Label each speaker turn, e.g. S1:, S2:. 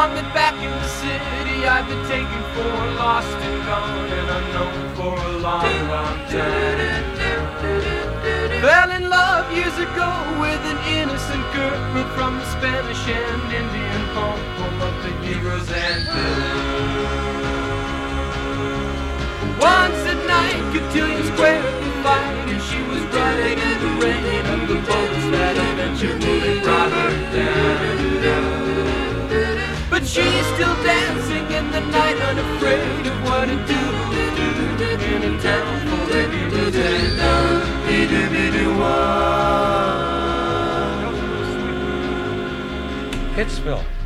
S1: want me back in the city I've been taken for lost and gone and unknown for a long, long time. Fell in love years ago with an innocent girl from the Spanish and Indian home of the heroes and villains. Once at night, Cotillion Square we fight, and she was riding in the rain of the boats that eventually brought her down. But she's still dancing in the night, unafraid of what it do in a town full of heroes and
S2: Hitsville.